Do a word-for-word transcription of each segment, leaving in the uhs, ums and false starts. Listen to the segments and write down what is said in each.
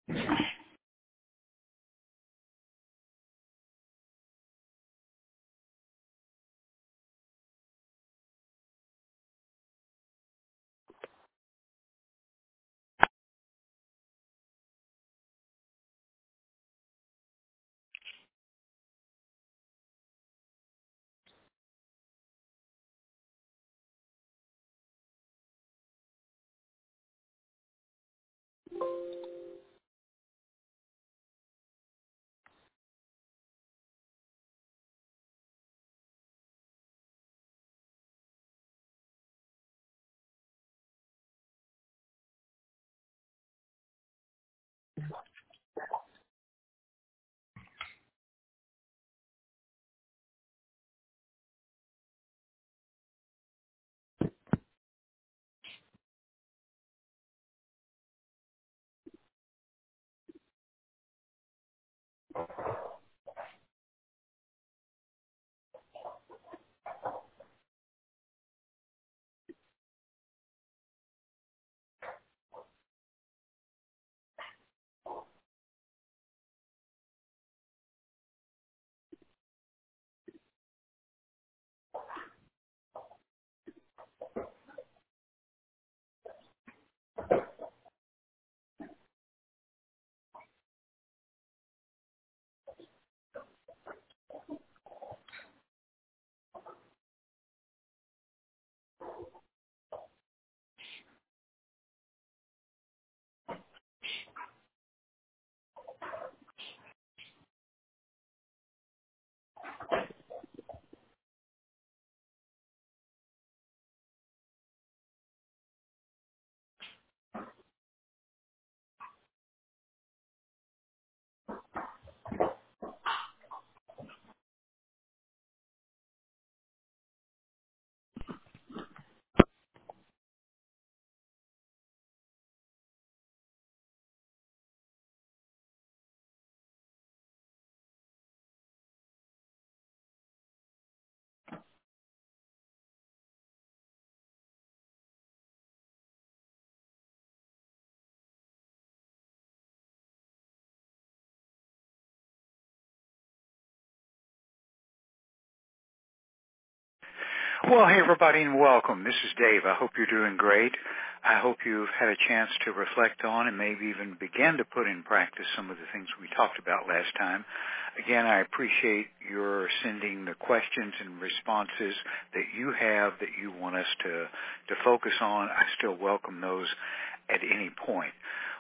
Well, hey, everybody, and welcome. This is Dave. I hope you're doing great. I hope you've had a chance to reflect on and maybe even begin to put in practice some of the things we talked about last time. Again, I appreciate your sending the questions and responses that you have that you want us to, to focus on. I still welcome those at any point.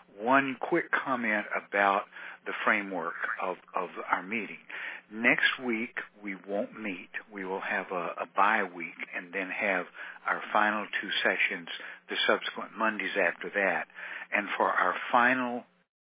One quick comment about the framework of, of our meeting. Next week, we won't meet. We will have a, a bye week and then have our final two sessions the subsequent Mondays after that. And for our final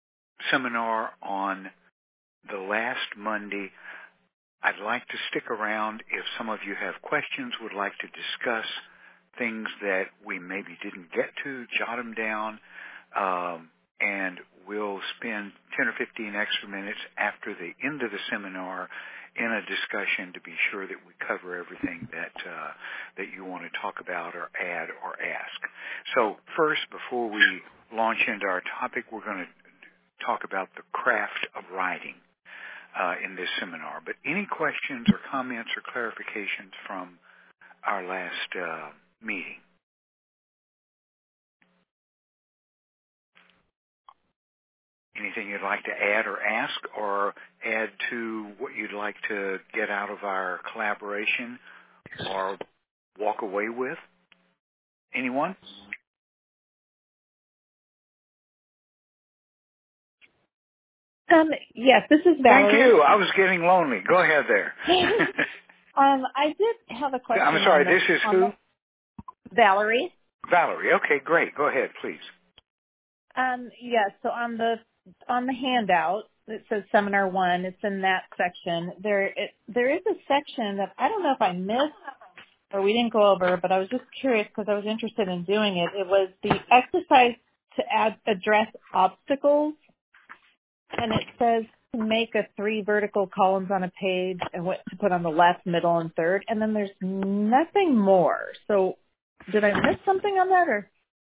seminar on the last Monday, I'd like to stick around if some of you have questions, would like to discuss things that we maybe didn't get to, jot them down, um, and we'll spend ten or fifteen extra minutes after the end of the seminar in a discussion to be sure that we cover everything that uh, that you want to talk about or add or ask. So first, before we launch into our topic, we're going to talk about the craft of writing uh, in this seminar. But any questions or comments or clarifications from our last uh, meeting? Anything you'd like to add or ask or add to what you'd like to get out of our collaboration or walk away with? Anyone? Um, yes, this is Valerie. Thank you. I was getting lonely. Go ahead there. um, I did have a question. I'm sorry, on the, this is on who? The, Valerie. Valerie. Okay, great. Go ahead, please. Um, yes, so on the on the handout, it says Seminar One. It's in that section. There, it, there is a section that I don't know if I missed or we didn't go over, but I was just curious because I was interested in doing it. It was the exercise to add, address obstacles, and it says to make a three vertical columns on a page and what to put on the left, middle, and third, and then there's nothing more. So did I miss something on that, or?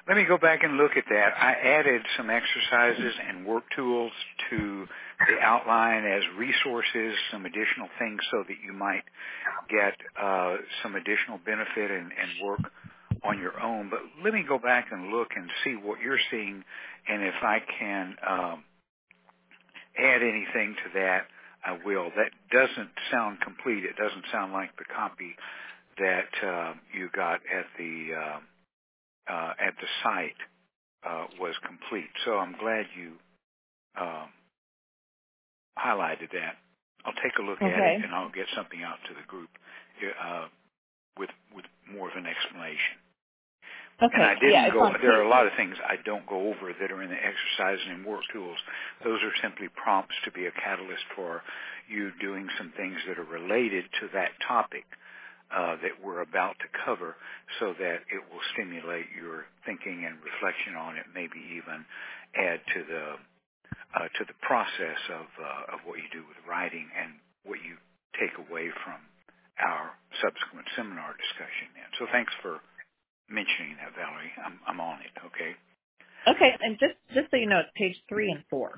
Let me go back and look at that. I added some exercises and work tools to the outline as resources, some additional things so that you might get uh, some additional benefit and, and work on your own. But let me go back and look and see what you're seeing, and if I can um, add anything to that, I will. That doesn't sound complete. It doesn't sound like the copy that uh, you got at the uh, uh, at the site uh, was complete. So I'm glad you um, highlighted that. I'll take a look Okay. at it, and I'll get something out to the group uh, with with more of an explanation. Okay. And I yeah, didn't go. There are a page. lot of things I don't go over that are in the exercise and work tools. Those are simply prompts to be a catalyst for you doing some things that are related to that topic uh, that we're about to cover, so that it will stimulate your thinking and reflection on it. Maybe even add to the uh, to the process of uh, of what you do with writing and what you take away from our subsequent seminar discussion. Then, so thanks for mentioning that, Valerie. I'm, I'm on it. Okay. Okay, and just just so you know, it's page three and four.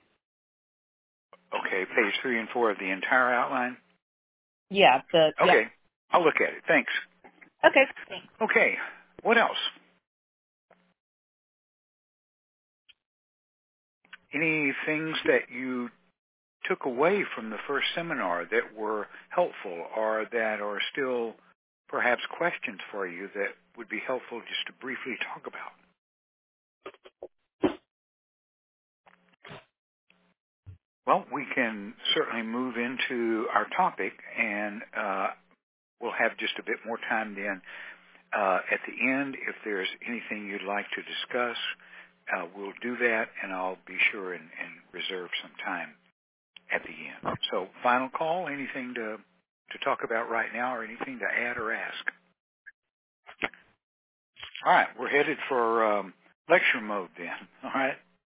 Okay, page three and four of the entire outline. Yeah. The Okay, yeah. I'll look at it. Thanks. Okay. Thanks. Okay, what else? Any things that you took away from the first seminar that were helpful, or that are still perhaps questions for you that would be helpful just to briefly talk about? Well, we can certainly move into our topic, and uh, we'll have just a bit more time then uh, at the end. If there's anything you'd like to discuss, uh, we'll do that, and I'll be sure and, and reserve some time at the end. So, final call, anything to, to talk about right now, or anything to add or ask? All right, we're headed for um, lecture mode then, all right?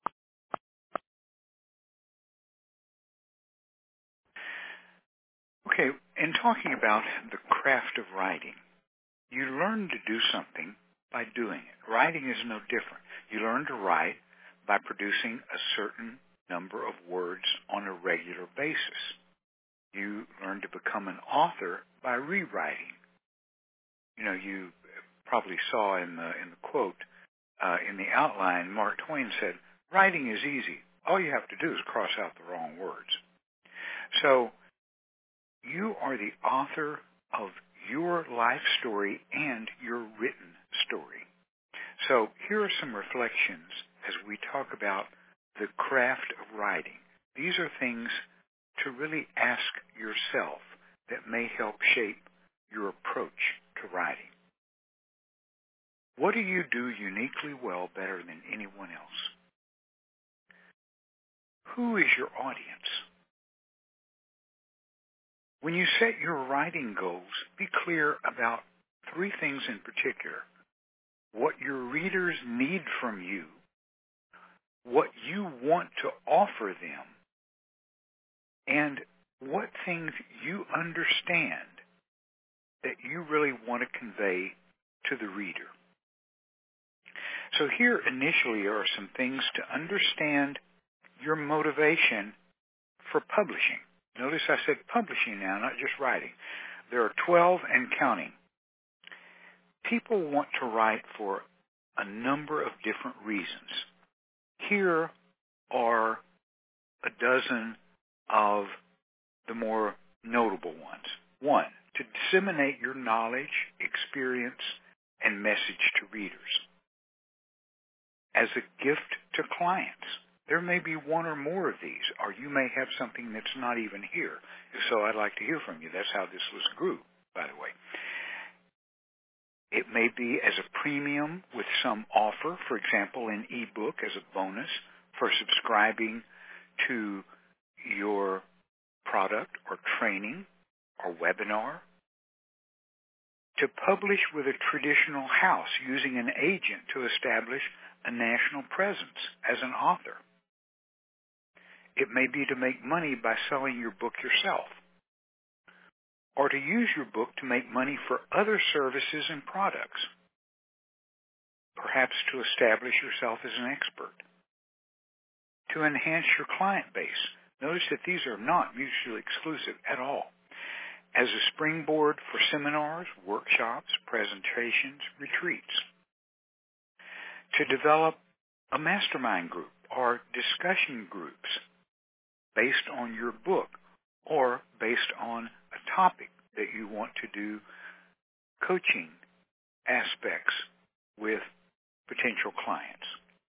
Okay, in talking about the craft of writing, you learn to do something by doing it. Writing is no different. You learn to write by producing a certain number of words on a regular basis. You learn to become an author by rewriting. You know, you probably saw in the in the quote uh, in the outline, Mark Twain said, "Writing is easy. All you have to do is cross out the wrong words." So you are the author of your life story and your written story. So here are some reflections as we talk about the craft of writing. These are things to really ask yourself that may help shape your approach to writing. What do you do uniquely well, better than anyone else? Who is your audience? When you set your writing goals, be clear about three things in particular: what your readers need from you, what you want to offer them, and what things you understand that you really want to convey to the reader. So here initially are some things to understand your motivation for publishing. Notice I said publishing now, not just writing. There are twelve and counting. People want to write for a number of different reasons. Here are a dozen of the more notable ones. One, to disseminate your knowledge, experience, and message to readers. As a gift to clients. There may be one or more of these, or you may have something that's not even here. If so, I'd like to hear from you. That's how this list grew, by the way. It may be as a premium with some offer, for example, an ebook as a bonus for subscribing to your product or training or webinar. To publish with a traditional house using an agent to establish a national presence as an author. It may be to make money by selling your book yourself, or to use your book to make money for other services and products. perhaps to establish yourself as an expert, to enhance your client base. Notice that these are not mutually exclusive at all. As a springboard for seminars, workshops, presentations, retreats. To develop a mastermind group or discussion groups based on your book or based on a topic that you want to do coaching aspects with potential clients.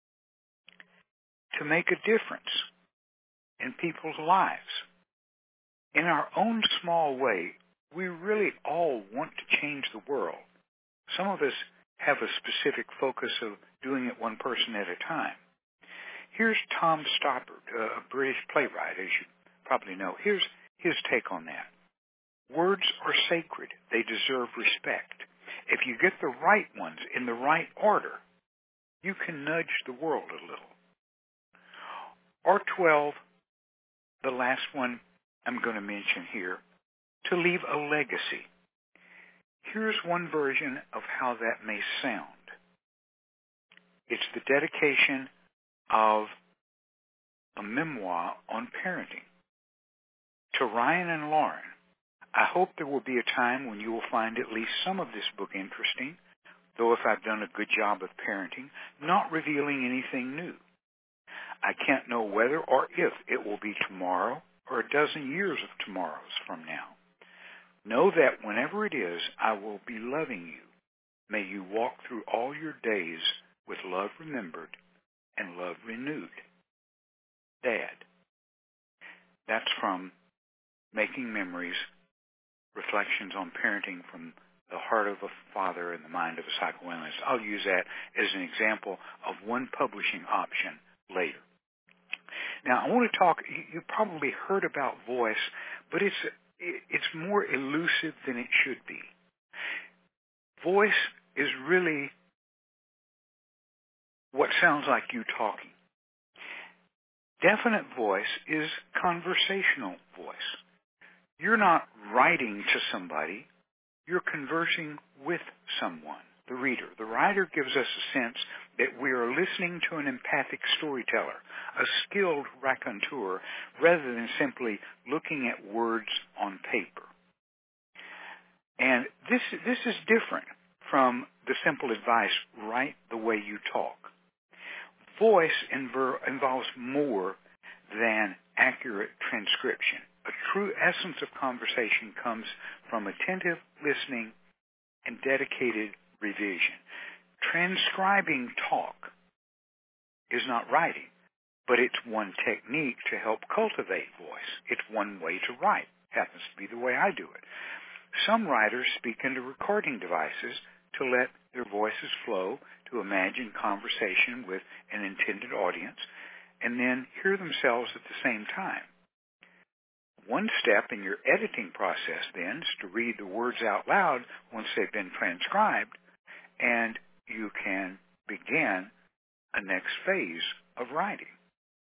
To make a difference in people's lives. In our own small way, we really all want to change the world. Some of us have a specific focus of doing it one person at a time. Here's Tom Stoppard, a British playwright, as you probably know. Here's his take on that. Words are sacred. They deserve respect. If you get the right ones in the right order, you can nudge the world a little. Or twelve, the last one I'm going to mention here, to leave a legacy. Here's one version of how that may sound. It's the dedication of a memoir on parenting. To Ryan and Lauren, I hope there will be a time when you will find at least some of this book interesting, though if I've done a good job of parenting, not revealing anything new. I can't know whether or if it will be tomorrow or a dozen years of tomorrows from now. Know that whenever it is, I will be loving you. May you walk through all your days with love remembered and love renewed. Dad. That's from Making Memories, Reflections on Parenting from the Heart of a Father and the Mind of a Psychoanalyst. I'll use that as an example of one publishing option later. Now, I want to talk, you probably heard about voice, but it's it's more elusive than it should be. Voice is really what sounds like you talking. Definite voice is conversational voice. You're not writing to somebody, you're conversing with someone, the reader. The writer gives us a sense that we are listening to an empathic storyteller, a skilled raconteur, rather than simply looking at words on paper. And this, this is different from the simple advice, write the way you talk. Voice inver- involves more than accurate transcription. A true essence of conversation comes from attentive listening and dedicated revision. Transcribing talk is not writing, but it's one technique to help cultivate voice. It's one way to write. Happens to be the way I do it. Some writers speak into recording devices to let their voices flow, to imagine conversation with an intended audience, and then hear themselves at the same time. One step in your editing process, then, is to read the words out loud once they've been transcribed, and you can begin a next phase of writing.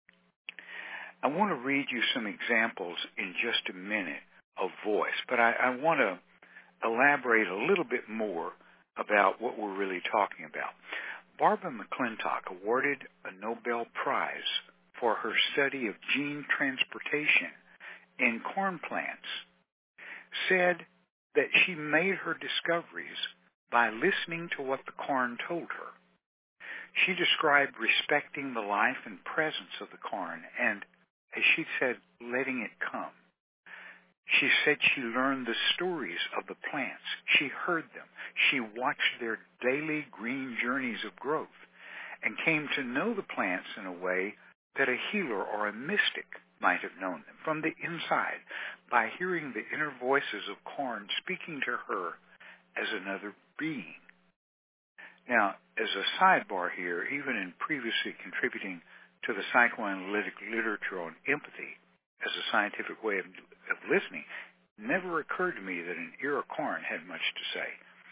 I want to read you some examples in just a minute of voice, but I, I want to elaborate a little bit more about what we're really talking about. Barbara McClintock, awarded a Nobel Prize for her study of gene transportation in corn plants, said that she made her discoveries by listening to what the corn told her. She described respecting the life and presence of the corn and, as she said, letting it come. She said she learned the stories of the plants. She heard them. She watched their daily green journeys of growth and came to know the plants in a way that a healer or a mystic might have known them from the inside by hearing the inner voices of corn speaking to her as another being. Now, as a sidebar here, even in previously contributing to the psychoanalytic literature on empathy as a scientific way of, of listening, never occurred to me that an ear of corn had much to say.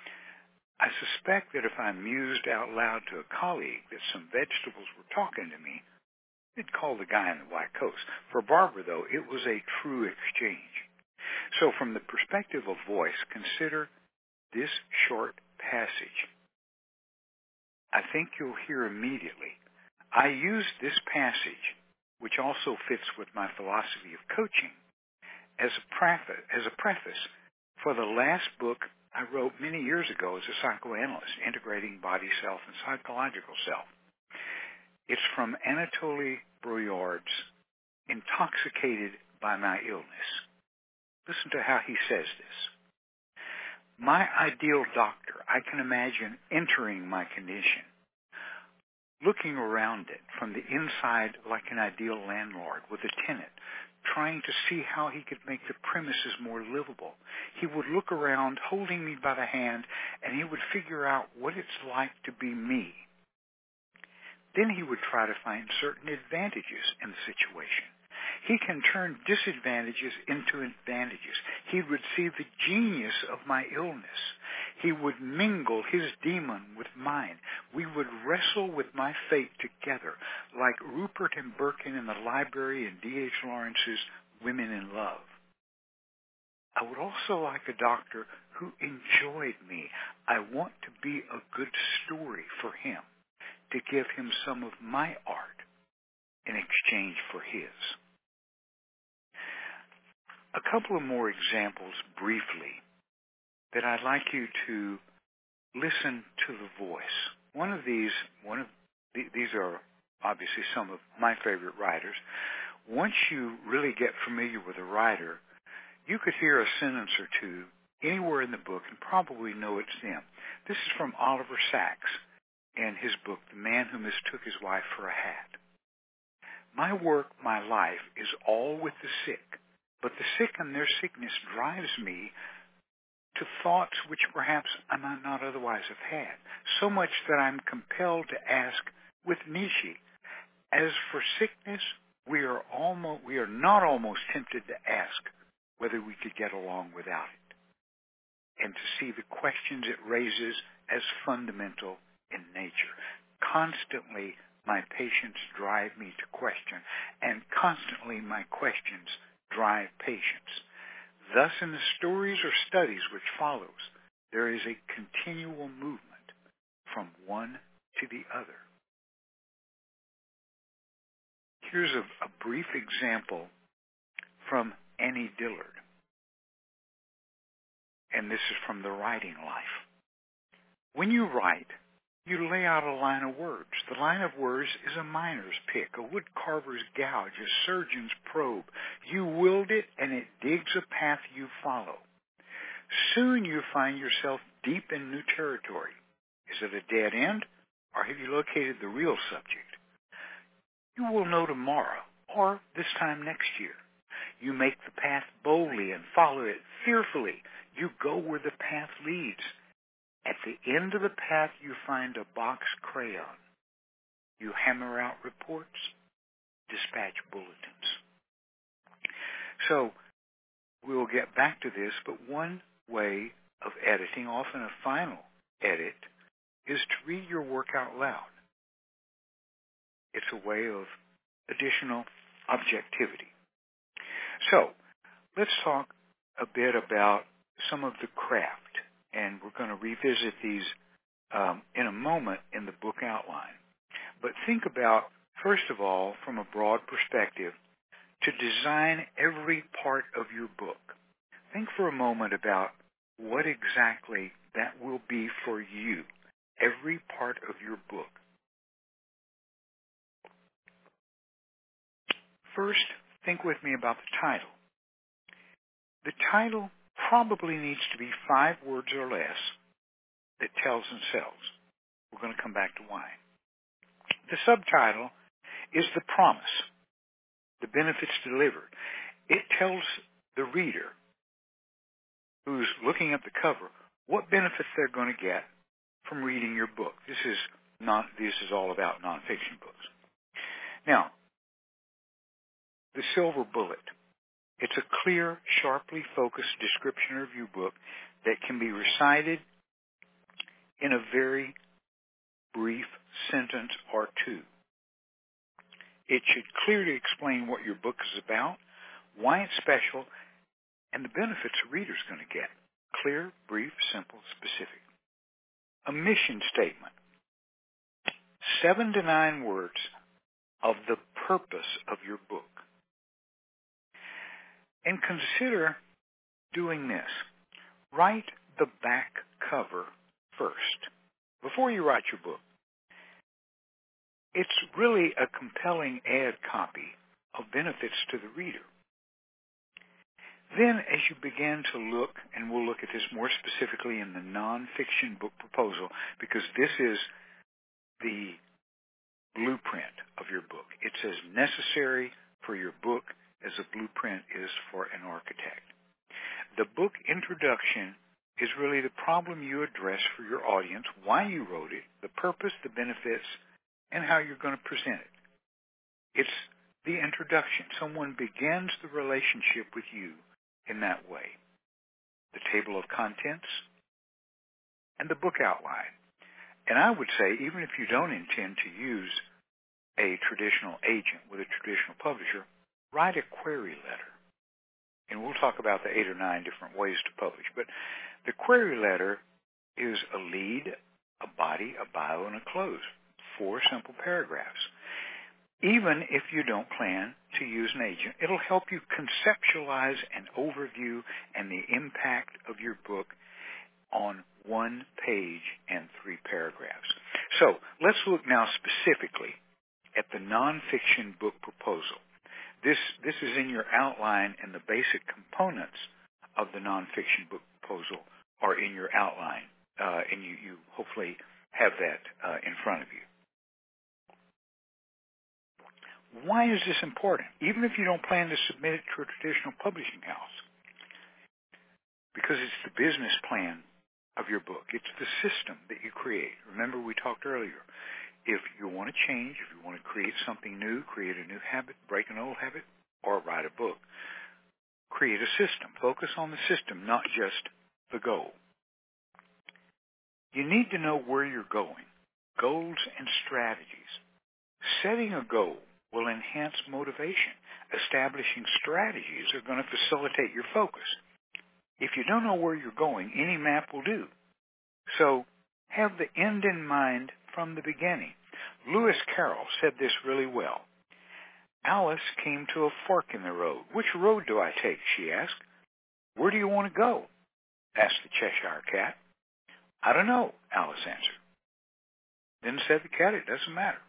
I suspect that if I mused out loud to a colleague that some vegetables were talking to me, they'd call the guy in the white coat. For Barbara, though, it was a true exchange. So from the perspective of voice, consider this short passage. I think you'll hear immediately. I use this passage, which also fits with my philosophy of coaching, as a preface, as a preface for the last book I wrote many years ago as a psychoanalyst, Integrating Body, Self, and Psychological Self. It's from Anatoly Broyard's Intoxicated by My Illness. Listen to how he says this. My ideal doctor, I can imagine entering my condition, looking around it from the inside like an ideal landlord with a tenant, trying to see how he could make the premises more livable. He would look around, holding me by the hand, and he would figure out what it's like to be me. Then he would try to find certain advantages in the situation. He can turn disadvantages into advantages. He would see the genius of my illness. He would mingle his demon with mine. We would wrestle with my fate together, like Rupert and Birkin in the library in D H Lawrence's Women in Love. I would also like a doctor who enjoyed me. I want to be a good story for him, to give him some of my art in exchange for his. A couple of more examples briefly that I'd like you to listen to the voice. One of these, one of these are obviously some of my favorite writers. Once you really get familiar with a writer, you could hear a sentence or two anywhere in the book and probably know it's them. This is from Oliver Sacks in his book, The Man Who Mistook His Wife for a Hat. My work, my life, is all with the sick, but the sick and their sickness drives me to thoughts which perhaps I might not otherwise have had, so much that I'm compelled to ask with Nietzsche, as for sickness, we are almost, we are not almost tempted to ask whether we could get along without it, and to see the questions it raises as fundamental in nature. Constantly, my patients drive me to question, and constantly my questions drive patients. Thus, in the stories or studies which follows, there is a continual movement from one to the other. Here's a, a brief example from Annie Dillard, and this is from The Writing Life. When you write, you lay out a line of words. The line of words is a miner's pick, a woodcarver's gouge, a surgeon's probe. You wield it, and it digs a path you follow. Soon you find yourself deep in new territory. Is it a dead end, or have you located the real subject? You will know tomorrow, or this time next year. You make the path boldly and follow it fearfully. You go where the path leads. At the end of the path, you find a box crayon. You hammer out reports, dispatch bulletins. So we'll get back to this, but one way of editing, often a final edit, is to read your work out loud. It's a way of additional objectivity. So let's talk a bit about some of the craft. And we're going to revisit these um, in a moment in the book outline. But think about, first of all, from a broad perspective, to design every part of your book. Think for a moment about what exactly that will be for you, every part of your book. First, think with me about the title. The title probably needs to be five words or less that tells themselves. We're going to come back to why. The subtitle is the promise, the benefits delivered. It tells the reader who's looking at the cover what benefits they're going to get from reading your book. This is not. This is all about nonfiction books. Now, the silver bullet. It's a clear, sharply focused description of your book that can be recited in a very brief sentence or two. It should clearly explain what your book is about, why it's special, and the benefits a reader's going to get. Clear, brief, simple, specific. A mission statement. seven to nine words of the purpose of your book. And consider doing this. Write the back cover first, before you write your book. It's really a compelling ad copy of benefits to the reader. Then, as you begin to look, and we'll look at this more specifically in the nonfiction book proposal, because this is the blueprint of your book. It's as necessary for your book as a blueprint is for an architect. The book introduction is really the problem you address for your audience, why you wrote it, the purpose, the benefits, and how you're going to present it. It's the introduction. Someone begins the relationship with you in that way. The table of contents and the book outline. And I would say, even if you don't intend to use a traditional agent with a traditional publisher, write a query letter. And we'll talk about the eight or nine different ways to publish. But the query letter is a lead, a body, a bio, and a close. Four simple paragraphs. Even if you don't plan to use an agent, it'll help you conceptualize an overview and the impact of your book on one page and three paragraphs. So let's look now specifically at the nonfiction book proposal. This, this is in your outline, and the basic components of the nonfiction book proposal are in your outline, uh, and you, you hopefully have that uh, in front of you. Why is this important, even if you don't plan to submit it to a traditional publishing house? Because it's the business plan of your book. It's the system that you create. Remember, we talked earlier. If you want to change, if you want to create something new, create a new habit, break an old habit, or write a book, create a system. Focus on the system, not just the goal. You need to know where you're going, goals and strategies. Setting a goal will enhance motivation. Establishing strategies are going to facilitate your focus. If you don't know where you're going, any map will do. So have the end in mind from the beginning. Lewis Carroll said this really well. Alice came to a fork in the road. Which road do I take? She asked. Where do you want to go? Asked the Cheshire Cat. I don't know, Alice answered. Then said the cat, it doesn't matter.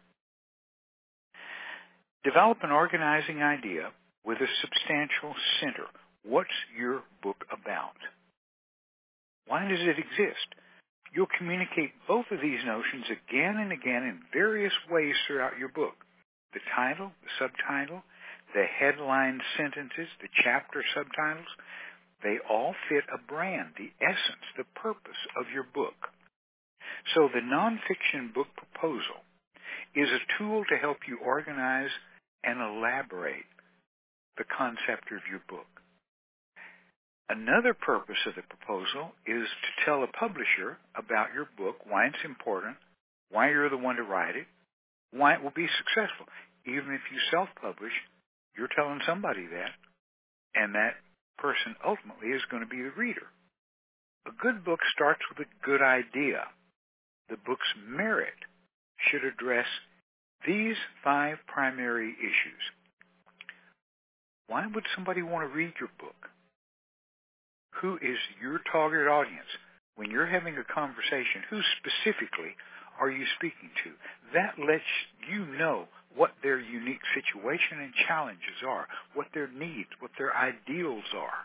Develop an organizing idea with a substantial center. What's your book about? Why does it exist? You'll communicate both of these notions again and again in various ways throughout your book. The title, the subtitle, the headline sentences, the chapter subtitles, they all fit a brand, the essence, the purpose of your book. So the nonfiction book proposal is a tool to help you organize and elaborate the concept of your book. Another purpose of the proposal is to tell a publisher about your book, why it's important, why you're the one to write it, why it will be successful. Even if you self-publish, you're telling somebody that, and that person ultimately is going to be the reader. A good book starts with a good idea. The book's merit should address these five primary issues. Why would somebody want to read your book? Who is your target audience? When you're having a conversation, who specifically are you speaking to? That lets you know what their unique situation and challenges are, what their needs, what their ideals are.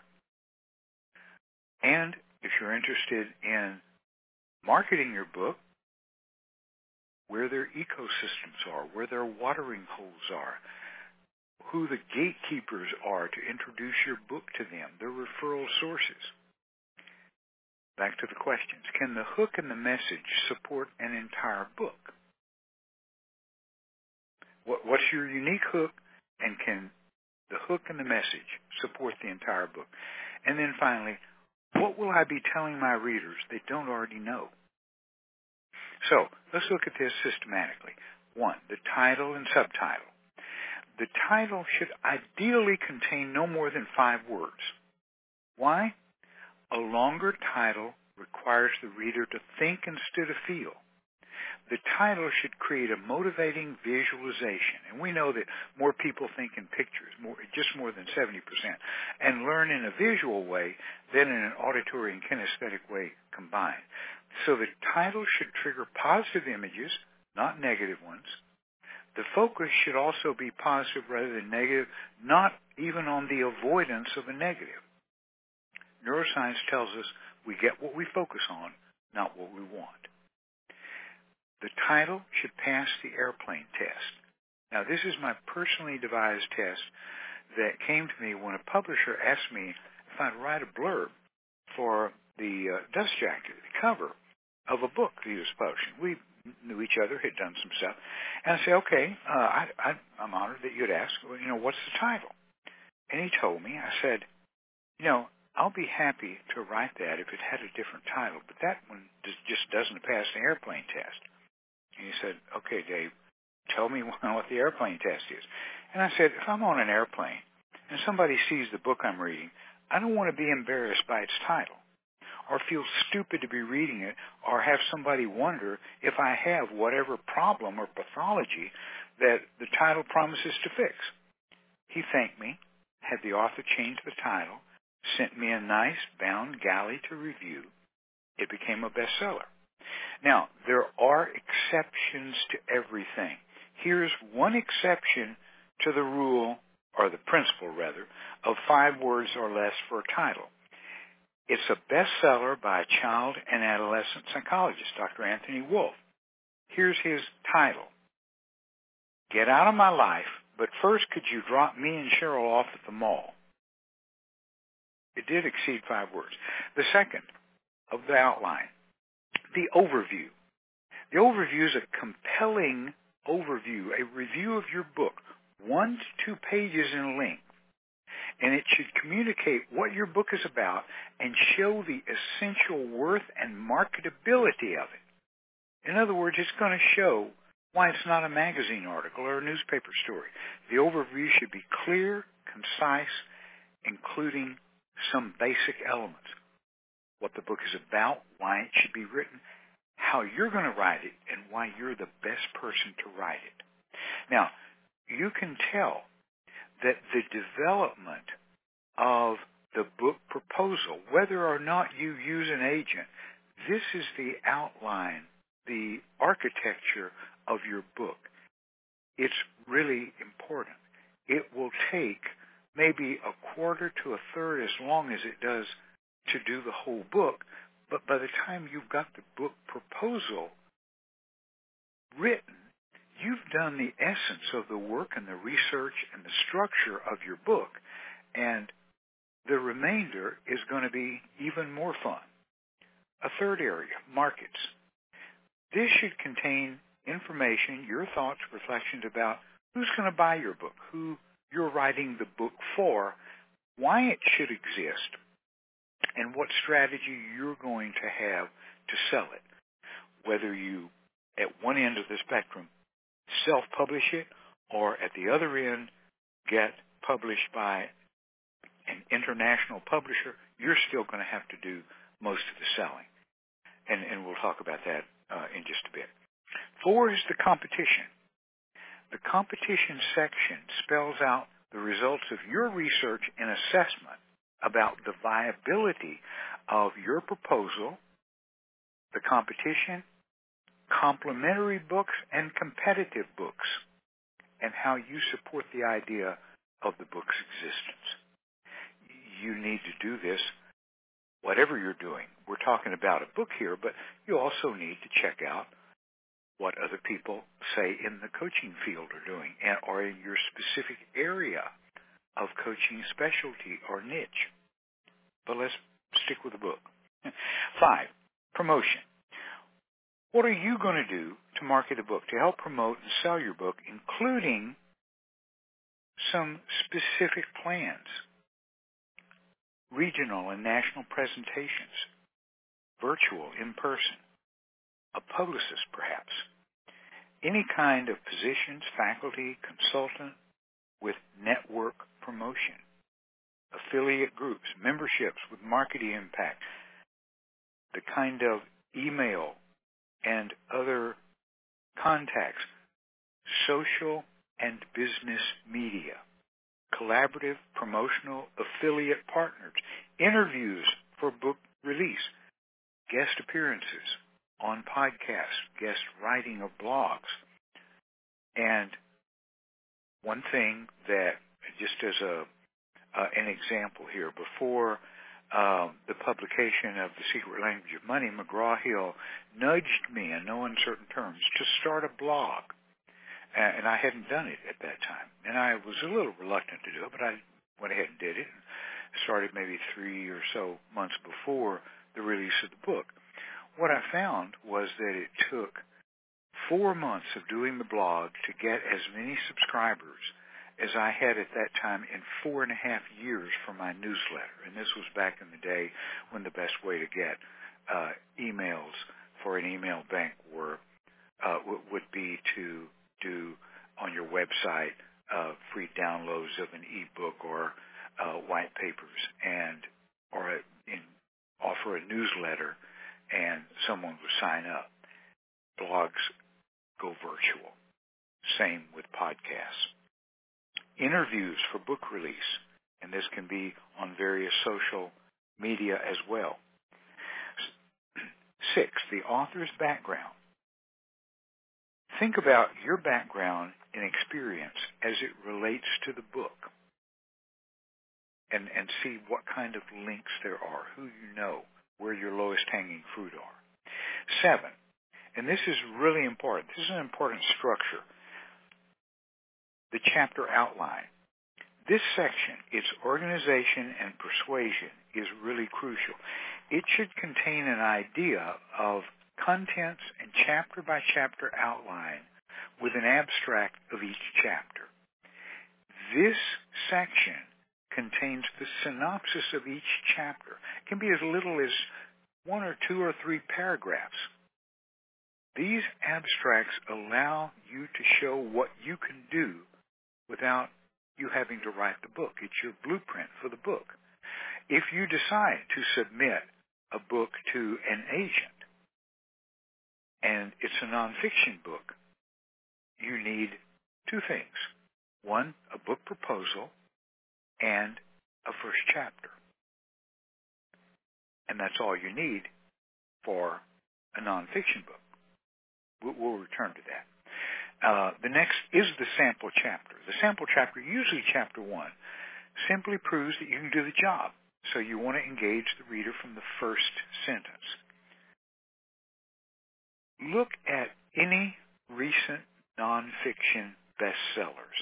And if you're interested in marketing your book, where their ecosystems are, where their watering holes are, who the gatekeepers are to introduce your book to them, their referral sources. Back to the questions. Can the hook and the message support an entire book? What, what's your unique hook, and can the hook and the message support the entire book? And then finally, what will I be telling my readers they don't already know? So let's look at this systematically. One, the title and subtitle. The title should ideally contain no more than five words. Why? A longer title requires the reader to think instead of feel. The title should create a motivating visualization. And we know that more people think in pictures, more, just more than seventy percent, and learn in a visual way than in an auditory and kinesthetic way combined. So the title should trigger positive images, not negative ones. The focus should also be positive rather than negative, not even on the avoidance of a negative. Neuroscience tells us we get what we focus on, not what we want. The title should pass the airplane test. Now, this is my personally devised test that came to me when a publisher asked me if I'd write a blurb for the uh, dust jacket, the cover of a book that he was publishing. We knew each other, had done some stuff. And I said, okay, uh, I, I, I'm honored that you'd ask, well, you know, what's the title? And he told me, I said, you know, I'll be happy to write that if it had a different title, but that one just doesn't pass the airplane test. And he said, okay, Dave, tell me what the airplane test is. And I said, if I'm on an airplane and somebody sees the book I'm reading, I don't want to be embarrassed by its title or feel stupid to be reading it or have somebody wonder if I have whatever problem or pathology that the title promises to fix. He thanked me, had the author change the title, sent me a nice bound galley to review. It became a bestseller. Now, there are exceptions to everything. Here's one exception to the rule, or the principle rather, of five words or less for a title. It's a bestseller by a child and adolescent psychologist, Doctor Anthony Wolfe. Here's his title. Get Out of My Life, but first could you drop me and Cheryl off at the mall? It did exceed five words. The second of the outline, the overview. The overview is a compelling overview, a review of your book, one to two pages in length. And it should communicate what your book is about and show the essential worth and marketability of it. In other words, it's going to show why it's not a magazine article or a newspaper story. The overview should be clear, concise, including some basic elements. What the book is about, why it should be written, how you're going to write it, and why you're the best person to write it. Now, you can tell that the development of the book proposal, whether or not you use an agent, this is the outline, the architecture of your book. It's really important. It will take maybe a quarter to a third as long as it does to do the whole book, but by the time you've got the book proposal written, you've done the essence of the work and the research and the structure of your book, and the remainder is going to be even more fun. A third area, markets. This should contain information, your thoughts, reflections about who's going to buy your book, who you're writing the book for, why it should exist, and what strategy you're going to have to sell it. Whether you, at one end of the spectrum, self-publish it, or at the other end, get published by an international publisher, you're still going to have to do most of the selling. And, and we'll talk about that uh, in just a bit. Four is the competition. The competition section spells out the results of your research and assessment about the viability of your proposal, the competition, complementary books, and competitive books, and how you support the idea of the book's existence. You need to do this whatever you're doing. We're talking about a book here, but you also need to check out what other people, say, in the coaching field are doing, and, or in your specific area of coaching specialty or niche. But let's stick with the book. Five, promotion. What are you going to do to market a book, to help promote and sell your book, including some specific plans, regional and national presentations, virtual, in person, a publicist perhaps, any kind of positions, faculty, consultant with network promotion, affiliate groups, memberships with marketing impact, the kind of email and other contacts, social and business media, collaborative, promotional, affiliate partners, interviews for book release, guest appearances on podcasts, guest writing of blogs. And one thing that, just as a uh, an example here, before um, the publication of The Secret Language of Money, McGraw-Hill nudged me in no uncertain terms to start a blog. And I hadn't done it at that time. And I was a little reluctant to do it, but I went ahead and did it. And started maybe three or so months before the release of the book. What I found was that it took four months of doing the blog to get as many subscribers as I had at that time in four and a half years for my newsletter. And this was back in the day when the best way to get uh, emails for an email bank were uh, w- would be to do on your website uh, free downloads of an ebook or uh, white papers, and or a, in, offer a newsletter, and someone would sign up. Blogs go virtual. Same with podcasts. Interviews for book release, and this can be on various social media as well. Six, the author's background. Think about your background and experience as it relates to the book, and, and see what kind of links there are, who you know, where your lowest hanging fruit are. Seven, and this is really important, this is an important structure, the chapter outline. This section, its organization and persuasion, is really crucial. It should contain an idea of contents and chapter-by-chapter outline with an abstract of each chapter. This section contains the synopsis of each chapter. It can be as little as one or two or three paragraphs. These abstracts allow you to show what you can do without you having to write the book. It's your blueprint for the book. If you decide to submit a book to an agent, and it's a nonfiction book, you need two things. One, a book proposal, and a first chapter. And that's all you need for a nonfiction book. We'll, we'll return to that. Uh, the next is the sample chapter. The sample chapter, usually chapter one, simply proves that you can do the job. So you want to engage the reader from the first sentence. Look at any recent nonfiction bestsellers.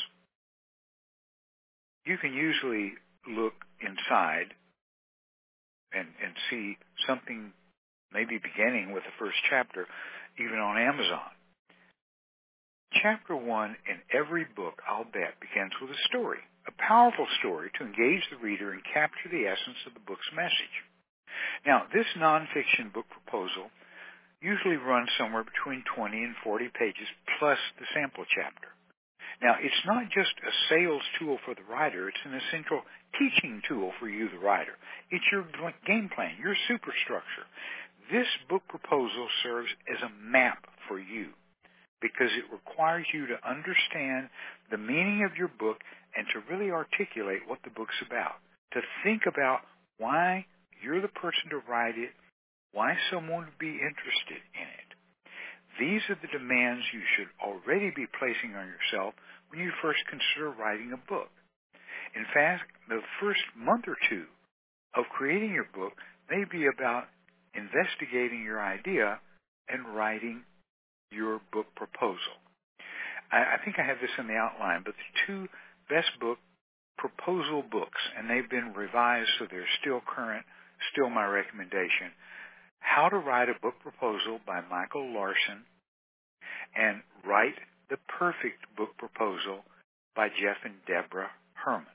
You can usually look inside and, and see something maybe beginning with the first chapter, even on Amazon. Chapter one in every book, I'll bet, begins with a story, a powerful story to engage the reader and capture the essence of the book's message. Now, this nonfiction book proposal usually runs somewhere between twenty and forty pages plus the sample chapter. Now, it's not just a sales tool for the writer, it's an essential teaching tool for you, the writer. It's your game plan, your superstructure. This book proposal serves as a map for you because it requires you to understand the meaning of your book and to really articulate what the book's about, to think about why you're the person to write it, why someone would be interested in it. These are the demands you should already be placing on yourself when you first consider writing a book. In fact, the first month or two of creating your book may be about investigating your idea and writing your book proposal. I, I think I have this in the outline, but the two best book proposal books, and they've been revised so they're still current, still my recommendation, How to Write a Book Proposal by Michael Larson and Write the Perfect Book Proposal by Jeff and Deborah Herman.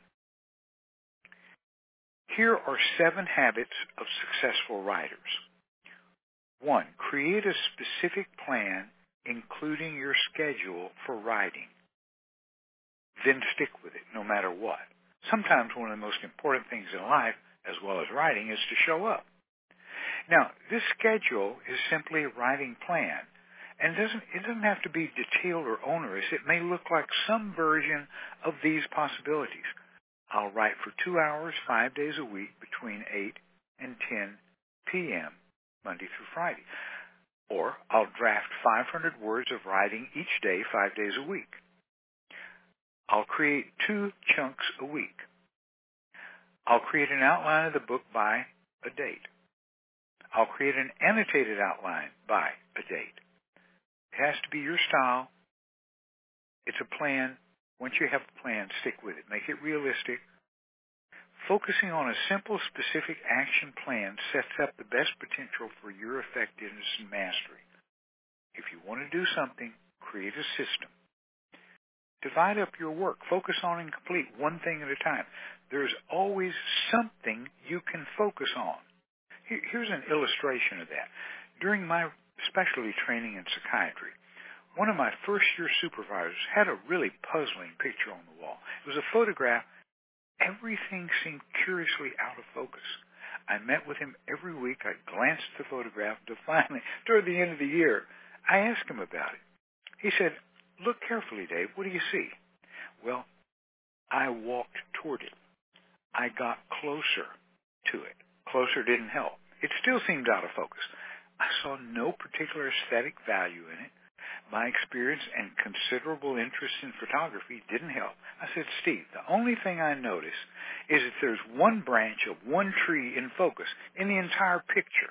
Here are seven habits of successful writers. One, create a specific plan, including your schedule for writing. Then stick with it, no matter what. Sometimes one of the most important things in life, as well as writing, is to show up. Now, this schedule is simply a writing plan, And it doesn't, it doesn't have to be detailed or onerous. It may look like some version of these possibilities. I'll write for two hours, five days a week between eight and ten p.m., Monday through Friday. Or I'll draft five hundred words of writing each day, five days a week. I'll create two chunks a week. I'll create an outline of the book by a date. I'll create an annotated outline by a date. It has to be your style. It's a plan. Once you have a plan, stick with it. Make it realistic. Focusing on a simple, specific action plan sets up the best potential for your effectiveness and mastery. If you want to do something, create a system. Divide up your work. Focus on and complete one thing at a time. There's always something you can focus on. Here's an illustration of that. During my specialty training in psychiatry, one of my first-year supervisors had a really puzzling picture on the wall. It was a photograph. Everything seemed curiously out of focus. I met with him every week. I glanced at the photograph until finally, toward the end of the year, I asked him about it. He said, "Look carefully, Dave. What do you see?" Well, I walked toward it. I got closer to it. Closer didn't help. It still seemed out of focus. I saw no particular aesthetic value in it. My experience and considerable interest in photography didn't help. I said, "Steve, the only thing I notice is that there's one branch of one tree in focus in the entire picture."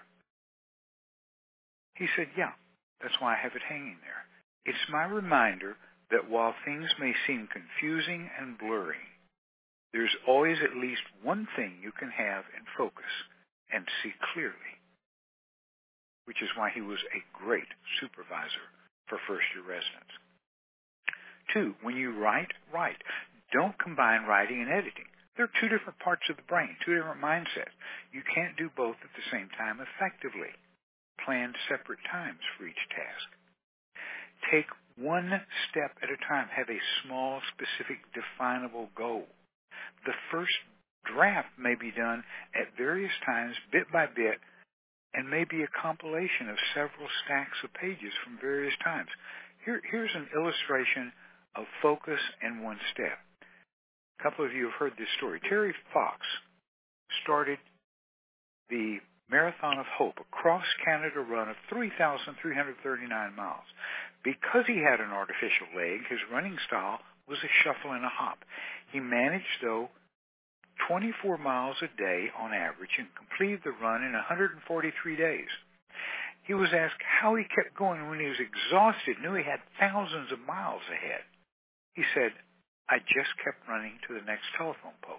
He said, "Yeah, that's why I have it hanging there. It's my reminder that while things may seem confusing and blurry, there's always at least one thing you can have in focus and see clearly," which is why he was a great supervisor for first-year residents. Two, when you write, write. Don't combine writing and editing. They're two different parts of the brain, two different mindsets. You can't do both at the same time effectively. Plan separate times for each task. Take one step at a time. Have a small, specific, definable goal. The first draft may be done at various times, bit by bit, and may be a compilation of several stacks of pages from various times. Here, here's an illustration of focus and one step. A couple of you have heard this story. Terry Fox started the Marathon of Hope, a cross-Canada run of three thousand three hundred thirty-nine miles. Because he had an artificial leg, his running style was a shuffle and a hop. He managed, though, twenty-four miles a day on average and completed the run in one hundred forty-three days. He was asked how he kept going when he was exhausted, knew he had thousands of miles ahead. He said, "I just kept running to the next telephone pole."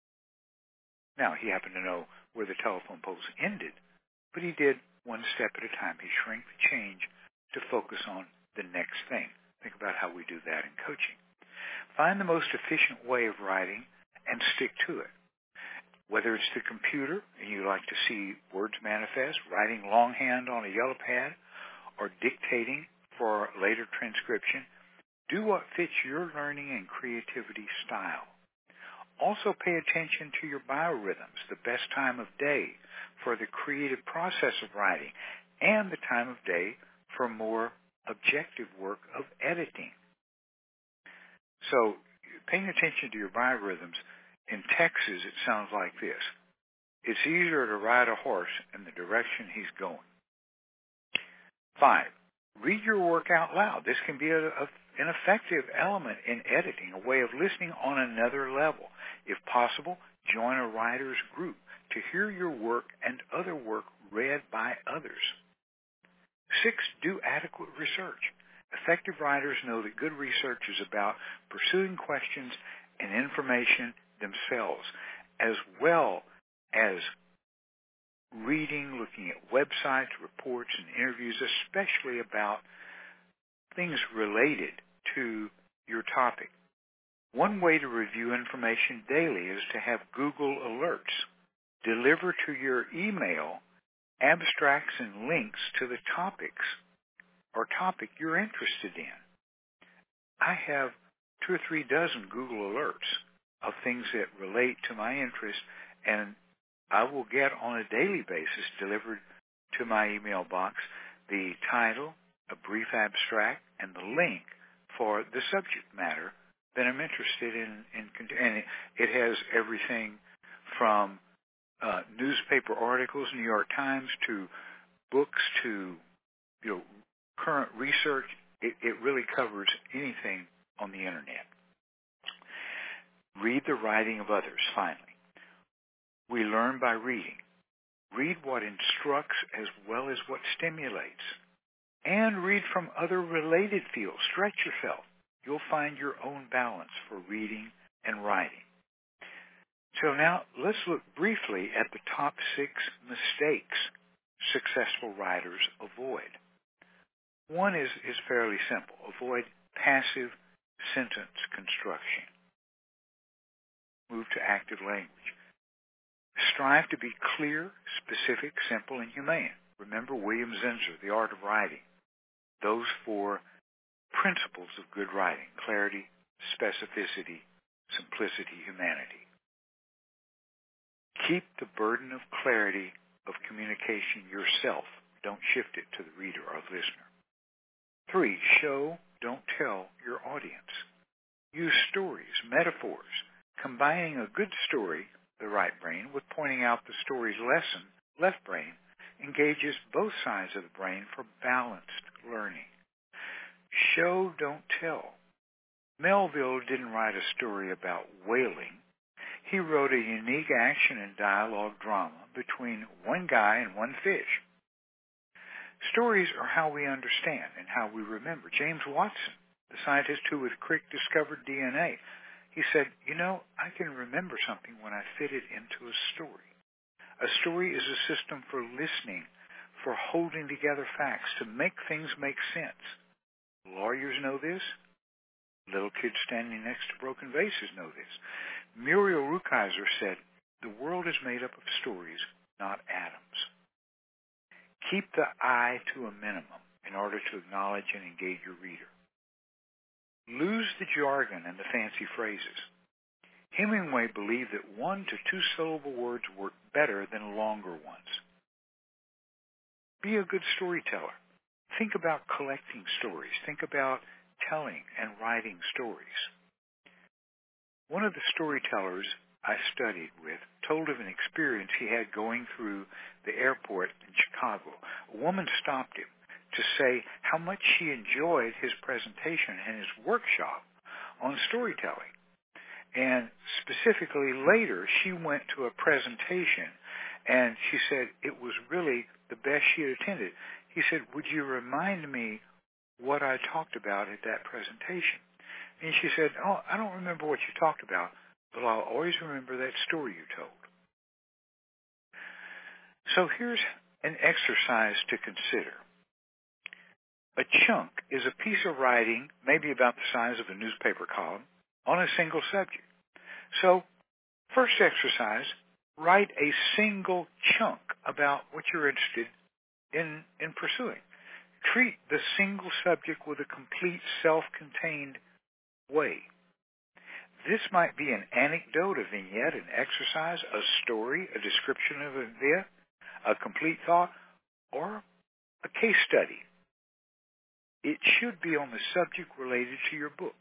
Now, he happened to know where the telephone poles ended, but he did one step at a time. He shrank the change to focus on the next thing. Think about how we do that in coaching. Find the most efficient way of writing and stick to it. Whether it's the computer and you like to see words manifest, writing longhand on a yellow pad, or dictating for later transcription, do what fits your learning and creativity style. Also pay attention to your biorhythms, the best time of day for the creative process of writing, and the time of day for more objective work of editing. So paying attention to your biorhythms, in Texas it sounds like this: "It's easier to ride a horse in the direction he's going." Five, read your work out loud. This can be a, a, an effective element in editing, a way of listening on another level. If possible, join a writer's group to hear your work and other work read by others. Six, do adequate research. Effective writers know that good research is about pursuing questions and information themselves, as well as reading, looking at websites, reports, and interviews, especially about things related to your topic. One way to review information daily is to have Google Alerts deliver to your email abstracts and links to the topics or topic you're interested in. I have two or three dozen Google Alerts of things that relate to my interest, and I will get on a daily basis delivered to my email box the title, a brief abstract, and the link for the subject matter that I'm interested in. in and it, it has everything from uh, newspaper articles, New York Times, to books, to you know current research. It, it really covers anything on the internet. Read the writing of others, finally. We learn by reading. Read what instructs as well as what stimulates. And read from other related fields. Stretch yourself. You'll find your own balance for reading and writing. So now let's look briefly at the top six mistakes successful writers avoid. One is, is fairly simple. Avoid passive sentence construction. Move to active language. Strive to be clear, specific, simple, and humane. Remember William Zinsser, The Art of Writing. Those four principles of good writing: clarity, specificity, simplicity, humanity. Keep the burden of clarity of communication yourself. Don't shift it to the reader or listener. Three, show, don't tell your audience. Use stories, metaphors, combining a good story, the right brain, with pointing out the story's lesson, left brain, engages both sides of the brain for balanced learning. Show, don't tell. Melville didn't write a story about whaling. He wrote a unique action and dialogue drama between one guy and one fish. Stories are how we understand and how we remember. James Watson, the scientist who with Crick discovered D N A, he said, you know, I can remember something when I fit it into a story. A story is a system for listening, for holding together facts, to make things make sense. Lawyers know this. Little kids standing next to broken vases know this. Muriel Rukeyser said, the world is made up of stories, not atoms. Keep the I to a minimum in order to acknowledge and engage your reader. Lose the jargon and the fancy phrases. Hemingway believed that one to two syllable words work better than longer ones. Be a good storyteller. Think about collecting stories. Think about telling and writing stories. One of the storytellers I studied with told of an experience he had going through the airport in Chicago. A woman stopped him to say how much she enjoyed his presentation and his workshop on storytelling. And specifically later, she went to a presentation, and she said it was really the best she had attended. He said, would you remind me what I talked about at that presentation? And she said, oh, I don't remember what you talked about, but I'll always remember that story you told. So here's an exercise to consider. A chunk is a piece of writing, maybe about the size of a newspaper column, on a single subject. So, first exercise, write a single chunk about what you're interested in, in pursuing. Treat the single subject with a complete self-contained way. This might be an anecdote, a vignette, an exercise, a story, a description of an event, a complete thought, or a case study. It should be on the subject related to your book.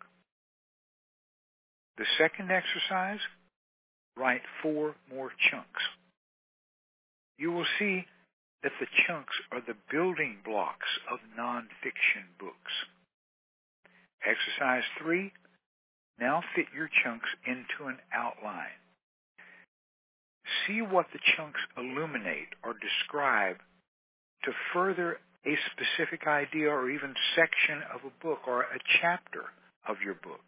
The second exercise, write four more chunks. You will see that the chunks are the building blocks of nonfiction books. Exercise three, now fit your chunks into an outline. See what the chunks illuminate or describe to further a specific idea or even section of a book or a chapter of your book.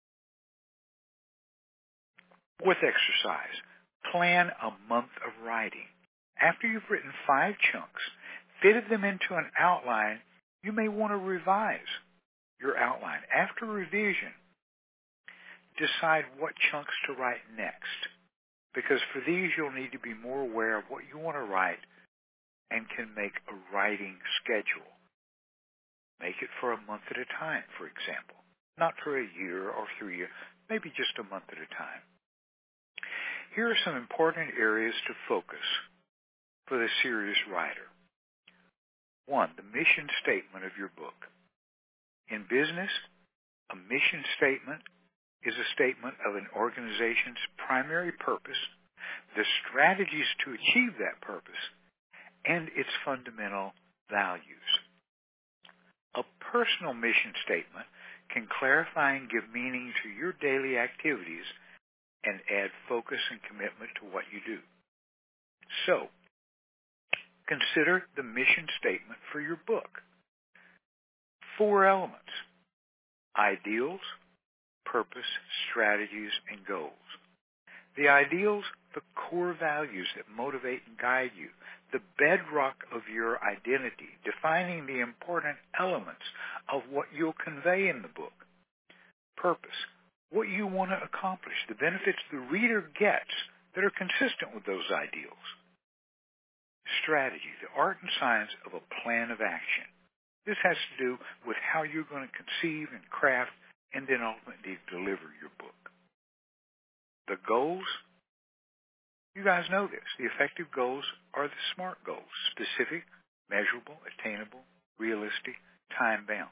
Fourth exercise, plan a month of writing. After you've written five chunks, fitted them into an outline, you may want to revise your outline. After revision, decide what chunks to write next, because for these you'll need to be more aware of what you want to write and can make a writing schedule. Make it for a month at a time, for example. Not for a year or three years, maybe just a month at a time. Here are some important areas to focus for the serious writer. One, the mission statement of your book. In business, a mission statement is a statement of an organization's primary purpose, the strategies to achieve that purpose, and its fundamental values. A personal mission statement can clarify and give meaning to your daily activities and add focus and commitment to what you do. So, consider the mission statement for your book. Four elements: ideals, purpose, strategies, and goals. The ideals, the core values that motivate and guide you, the bedrock of your identity, defining the important elements of what you'll convey in the book. Purpose, what you want to accomplish, the benefits the reader gets that are consistent with those ideals. Strategy, the art and science of a plan of action. This has to do with how you're going to conceive and craft and then ultimately deliver your book. The goals, you guys know this. The effective goals are the SMART goals: specific, measurable, attainable, realistic, time-bound.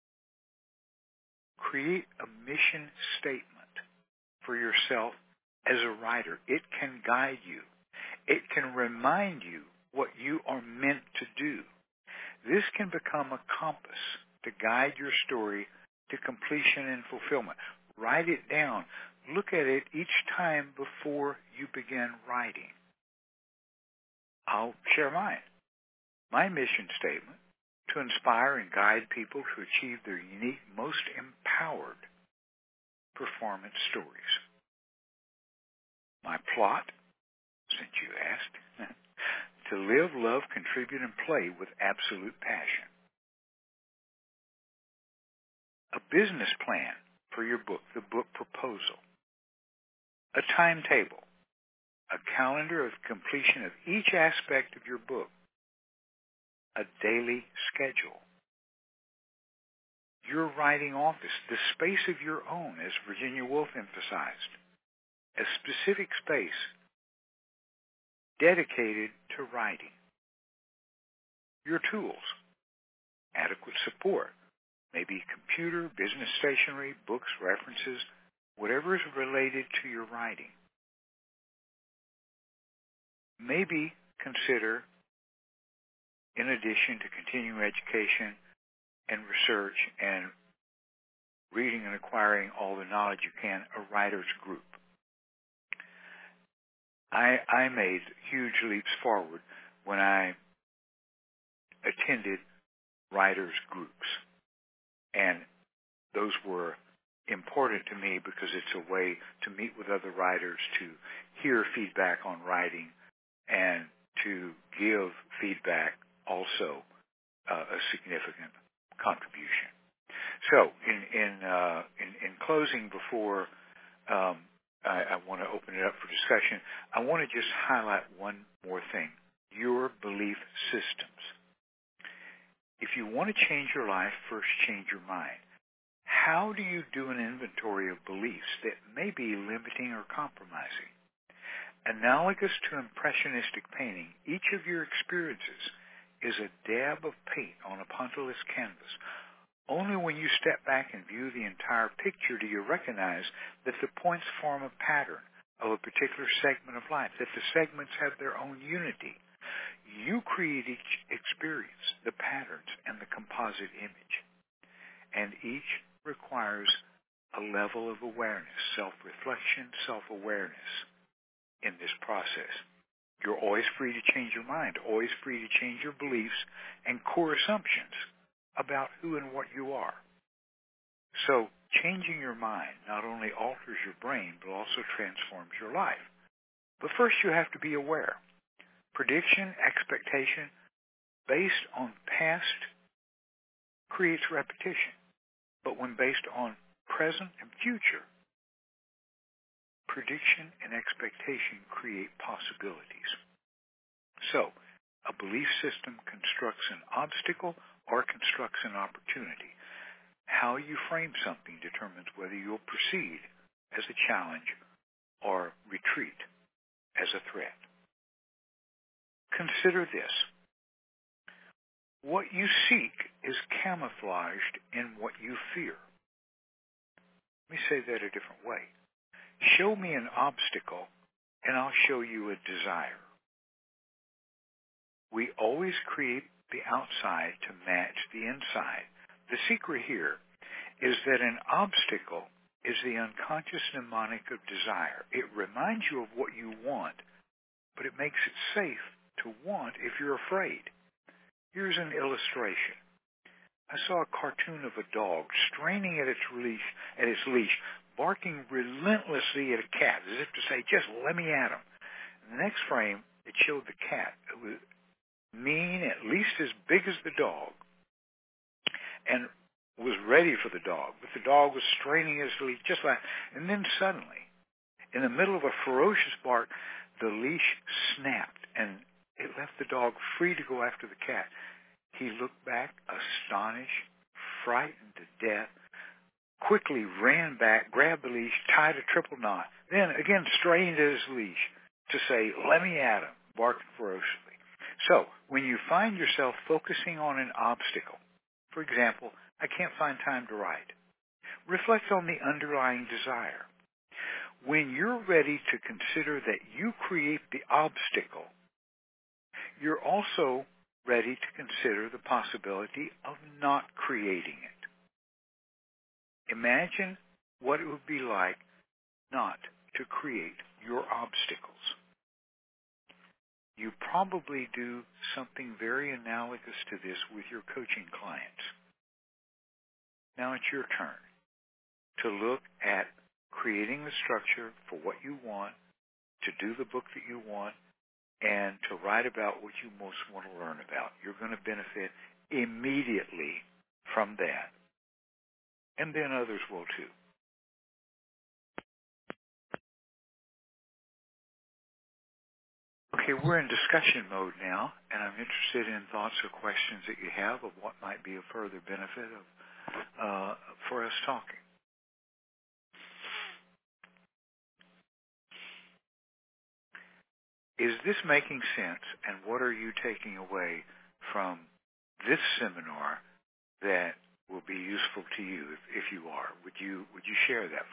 Create a mission statement for yourself as a writer. It can guide you. It can remind you what you are meant to do. This can become a compass to guide your story to completion and fulfillment. Write it down. Look at it each time before you begin writing. I'll share mine. My mission statement: to inspire and guide people to achieve their unique, most empowered performance stories. My plot, since you asked, to live, love, contribute, and play with absolute passion. A business plan for your book, the book proposal. A timetable, a calendar of completion of each aspect of your book. A daily schedule. Your writing office, the space of your own, as Virginia Woolf emphasized. A specific space dedicated to writing. Your tools. Adequate support. Maybe computer, business stationery, books, references, whatever is related to your writing. Maybe consider, in addition to continuing education and research and reading and acquiring all the knowledge you can, a writer's group. I, I made huge leaps forward when I attended writers' groups. And those were important to me because it's a way to meet with other writers, to hear feedback on writing, and to give feedback also uh, a significant contribution. So in in uh, in, in closing, before um, I, I want to open it up for discussion, I want to just highlight one more thing: your belief systems. If you want to change your life, first change your mind. How do you do an inventory of beliefs that may be limiting or compromising? Analogous to impressionistic painting, each of your experiences is a dab of paint on a punctiless canvas. Only when you step back and view the entire picture do you recognize that the points form a pattern of a particular segment of life, that the segments have their own unity. You create each experience, the patterns, and the composite image. And each requires a level of awareness, self-reflection, self-awareness in this process. You're always free to change your mind, always free to change your beliefs and core assumptions about who and what you are. So changing your mind not only alters your brain, but also transforms your life. But first you have to be aware. Prediction, expectation, based on past creates repetition. But when based on present and future, prediction and expectation create possibilities. So, a belief system constructs an obstacle or constructs an opportunity. How you frame something determines whether you'll proceed as a challenge or retreat as a threat. Consider this. What you seek is camouflaged in what you fear. Let me say that a different way. Show me an obstacle, and I'll show you a desire. We always create the outside to match the inside. The secret here is that an obstacle is the unconscious mnemonic of desire. It reminds you of what you want, but it makes it safe to want if you're afraid. Here's an illustration. I saw a cartoon of a dog straining at its leash, at its leash, barking relentlessly at a cat, as if to say, just let me at him. In the next frame, it showed the cat. It was mean, at least as big as the dog, and was ready for the dog. But the dog was straining his leash just like, and then suddenly, in the middle of a ferocious bark, the leash snapped, and it left the dog free to go after the cat. He looked back, astonished, frightened to death, quickly ran back, grabbed the leash, tied a triple knot, then again strained at his leash to say, let me at him, barking ferociously. So, when you find yourself focusing on an obstacle, for example, I can't find time to write, reflect on the underlying desire. When you're ready to consider that you create the obstacle, you're also ready to consider the possibility of not creating it. Imagine what it would be like not to create your obstacles. You probably do something very analogous to this with your coaching clients. Now it's your turn to look at creating the structure for what you want, to do the book that you want, and to write about what you most want to learn about. You're going to benefit immediately from that. And then others will too. Okay, we're in discussion mode now, and I'm interested in thoughts or questions that you have of what might be a further benefit of uh, for us talking. Is this making sense, and what are you taking away from this seminar that will be useful to you if, if you are? Would you would you share that,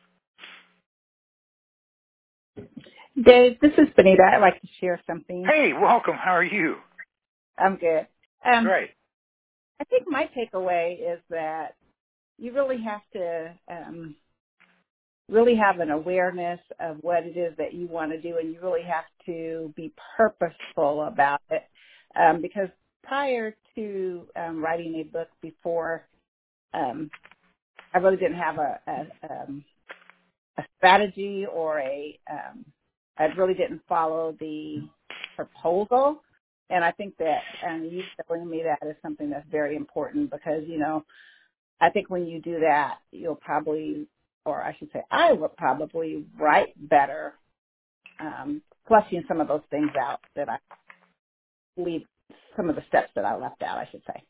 please? Dave, this is Benita. I'd like to share something. Hey, welcome. How are you? I'm good. Um, Great. I think my takeaway is that you really have to um, really have an awareness of what it is that you want to do, and you really have to be purposeful about it. Um, because prior to um, writing a book before, um, I really didn't have a, a, um, a strategy or a um, I really didn't follow the proposal. And I think that um, you telling me that is something that's very important because, you know, I think when you do that, you'll probably, or I should say, I will probably write better, um, flushing some of those things out that I leave, some of the steps that I left out, I should say.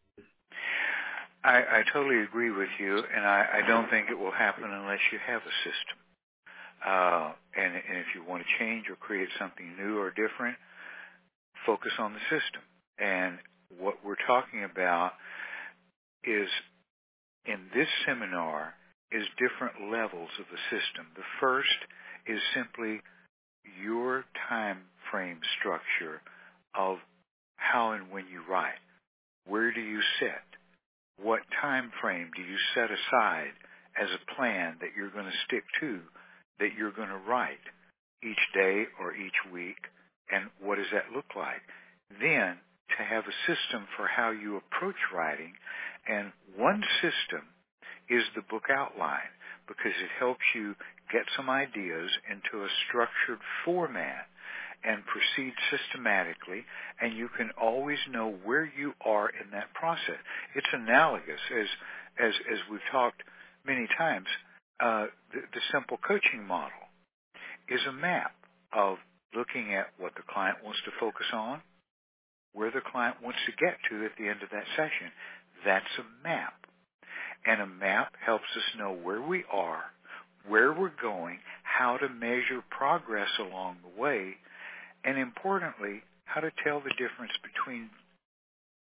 I, I totally agree with you, and I, I don't think it will happen unless you have a system. Uh, and, and if you want to change or create something new or different, focus on the system. And what we're talking about is, in this seminar, is different levels of the system. The first is simply your time frame structure of how and when you write. Where do you sit? What time frame do you set aside as a plan that you're going to stick to, that you're going to write each day or each week, and what does that look like? Then to have a system for how you approach writing, and one system is the book outline because it helps you get some ideas into a structured format and proceed systematically, and you can always know where you are in that process. It's analogous, as as as we've talked many times. Uh, the, the simple coaching model is a map of looking at what the client wants to focus on, where the client wants to get to at the end of that session. That's a map. And a map helps us know where we are, where we're going, how to measure progress along the way, and importantly, how to tell the difference between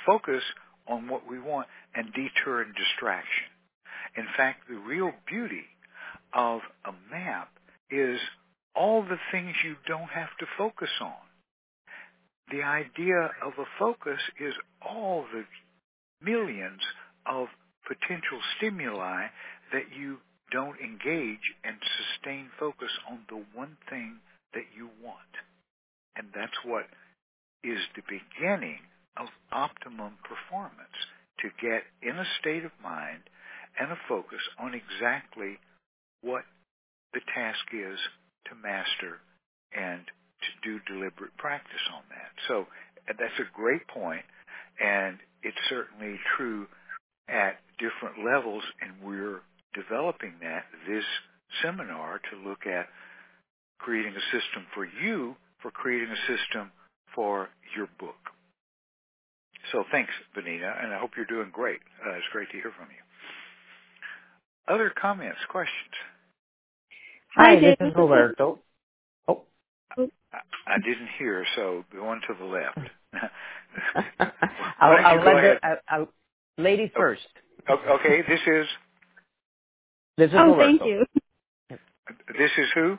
focus on what we want and deter distraction. In fact, the real beauty of a map is all the things you don't have to focus on. The idea of a focus is all the millions of potential stimuli that you don't engage and sustain focus on the one thing that you want. And that's what is the beginning of optimum performance, to get in a state of mind and a focus on exactly what the task is to master and to do deliberate practice on that. So that's a great point, and it's certainly true at different levels, and we're developing that this seminar to look at creating a system for you, for creating a system for your book. So thanks, Benita, and I hope you're doing great. Uh, it's great to hear from you. Other comments, questions? Hi, this is Roberto. Oh. I, I didn't hear, so the one to the left. I'll, I'll let the, I'll, I'll, ladies oh, first. Okay, this is? This is oh, Roberto. Thank you. This is who?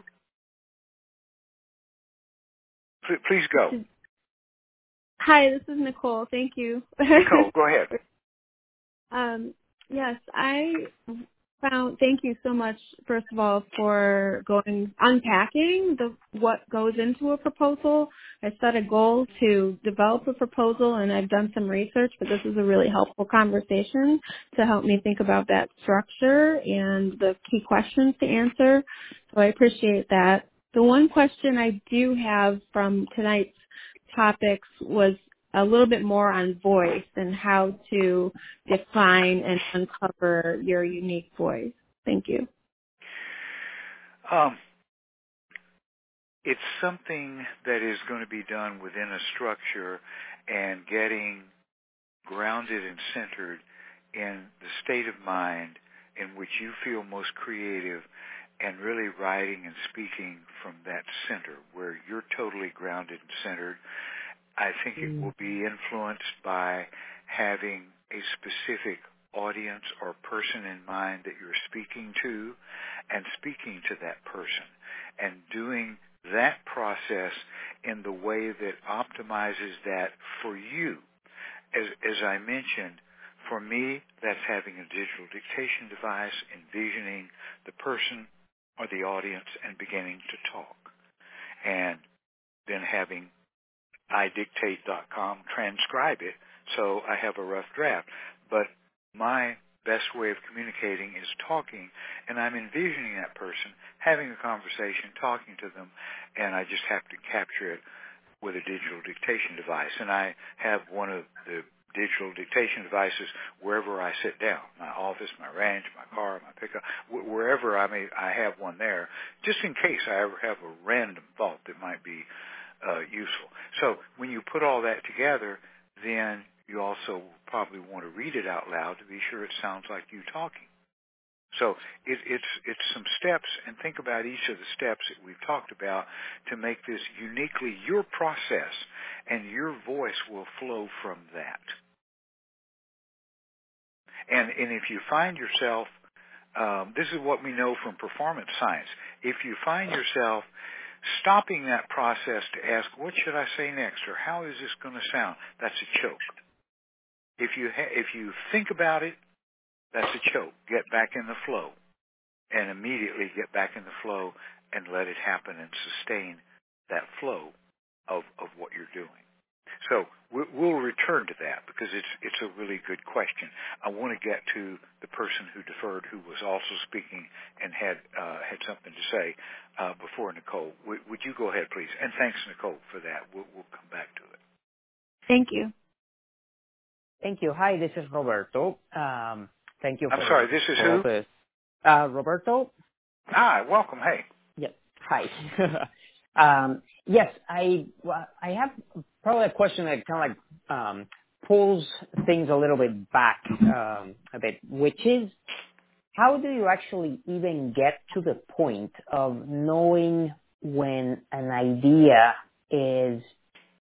Please go. Hi, this is Nicole. Thank you. Nicole, go ahead. um, yes, I found, thank you so much, first of all, for going, unpacking the, what goes into a proposal. I set a goal to develop a proposal, and I've done some research, but this is a really helpful conversation to help me think about that structure and the key questions to answer. So I appreciate that. The one question I do have from tonight's topics was a little bit more on voice and how to define and uncover your unique voice. Thank you. Um, it's something that is going to be done within a structure and getting grounded and centered in the state of mind in which you feel most creative, and really writing and speaking from that center where you're totally grounded and centered. I think it will be influenced by having a specific audience or person in mind that you're speaking to, and speaking to that person and doing that process in the way that optimizes that for you. As, as I mentioned, for me, that's having a digital dictation device, envisioning the person or the audience and beginning to talk, and then having i dictate dot com transcribe it so I have a rough draft. But my best way of communicating is talking, and I'm envisioning that person, having a conversation, talking to them, and I just have to capture it with a digital dictation device. And I have one of the digital dictation devices wherever I sit down, my office, my ranch, my car, my pickup, wherever I may, I have one there, just in case I ever have a random thought that might be uh, useful. So when you put all that together, then you also probably want to read it out loud to be sure it sounds like you talking. So it, it's it's some steps, and think about each of the steps that we've talked about to make this uniquely your process, and your voice will flow from that. And and if you find yourself, um, this is what we know from performance science, if you find yourself stopping that process to ask, what should I say next, or how is this going to sound, that's a choke. If you ha- if you think about it, that's a choke. Get back in the flow, and immediately get back in the flow and let it happen and sustain that flow of, of what you're doing. So we'll return to that because it's it's a really good question. I want to get to the person who deferred, who was also speaking and had uh, had something to say uh, before Nicole. W- would you go ahead, please? And thanks, Nicole, for that. We'll, we'll come back to it. Thank you. Thank you. Hi, this is Roberto. Um, thank you. I'm for sorry, this is who? this. Uh, Roberto. Hi, welcome. Hey. Yes. Hi. um, yes, I well, I have probably a question that kind of like um, pulls things a little bit back um, a bit, which is, how do you actually even get to the point of knowing when an idea is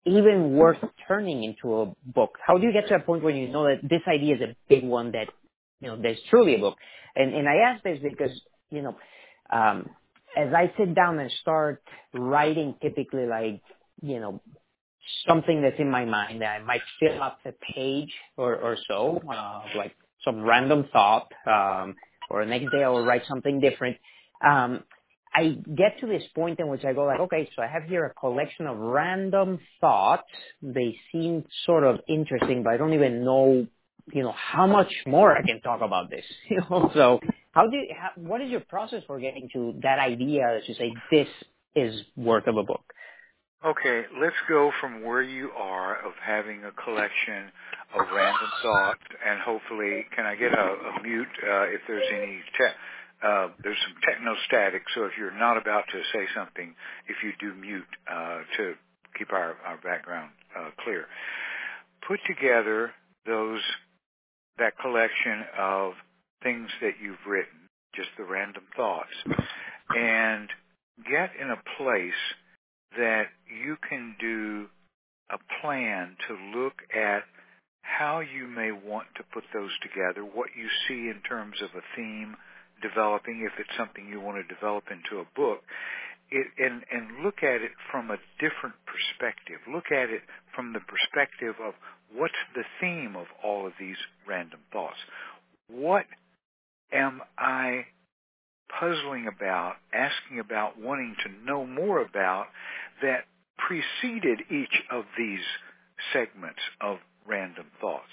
even worth turning into a book? How do you get to a point where you know that this idea is a big one that, you know, there's truly a book? And, and I ask this because, you know, um, as I sit down and start writing typically like, you know, something that's in my mind, I might fill up a page or, or so, uh, like some random thought, um, or the next day I will write something different. Um, I get to this point in which I go like, okay, so I have here a collection of random thoughts. They seem sort of interesting, but I don't even know, you know, how much more I can talk about this. You know, so how do you, how, what is your process for getting to that idea that you say this is worth of a book? Okay, let's go from where you are of having a collection of random thoughts, and hopefully, can I get a, a mute uh, if there's any, te- uh, there's some technostatic, so if you're not about to say something, if you do mute uh, to keep our, our background uh, clear. Put together those, that collection of things that you've written, just the random thoughts, and get in a place that you can do a plan to look at how you may want to put those together, what you see in terms of a theme developing, if it's something you want to develop into a book, it, and, and look at it from a different perspective. Look at it from the perspective of what's the theme of all of these random thoughts. What am I puzzling about, asking about, wanting to know more about that preceded each of these segments of random thoughts?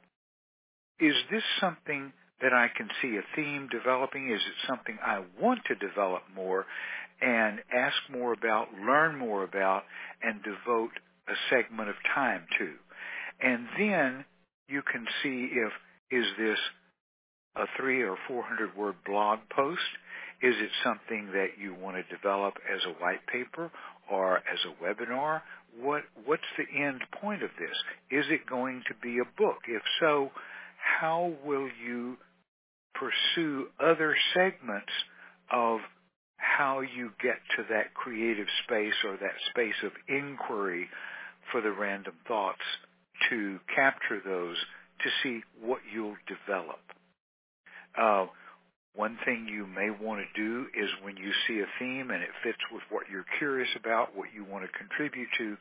Is this something that I can see a theme developing? Is it something I want to develop more and ask more about, learn more about, and devote a segment of time to? And then you can see if, is this a three or four hundred word blog post? Is it something that you want to develop as a white paper or as a webinar? What what's the end point of this? Is it going to be a book? If so, how will you pursue other segments of how you get to that creative space or that space of inquiry for the random thoughts to capture those to see what you'll develop? Uh, One thing you may want to do is when you see a theme and it fits with what you're curious about, what you want to contribute to,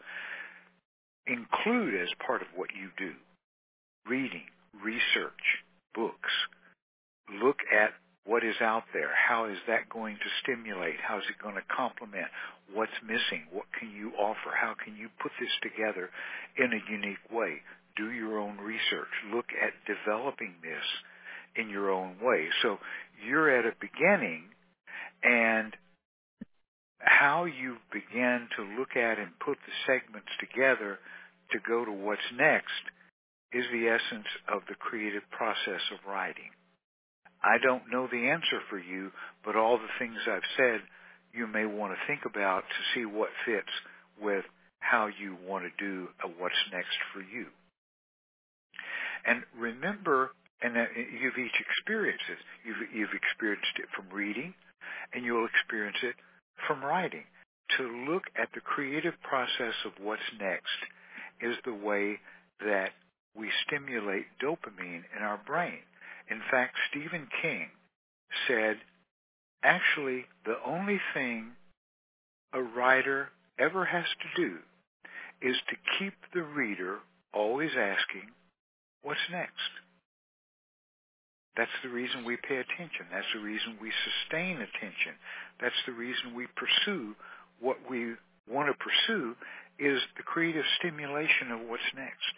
include as part of what you do reading, research, books. Look at what is out there. How is that going to stimulate? How is it going to complement? What's missing? What can you offer? How can you put this together in a unique way? Do your own research. Look at developing this in your own way. So you're at a beginning, and how you begin to look at and put the segments together to go to what's next is the essence of the creative process of writing. I don't know the answer for you, but all the things I've said you may want to think about to see what fits with how you want to do a what's next for you. And remember, and you've each experienced it. You've, you've experienced it from reading, and you'll experience it from writing. To look at the creative process of what's next is the way that we stimulate dopamine in our brain. In fact, Stephen King said, actually, the only thing a writer ever has to do is to keep the reader always asking, what's next? That's the reason we pay attention. That's the reason we sustain attention. That's the reason we pursue what we want to pursue, is the creative stimulation of what's next.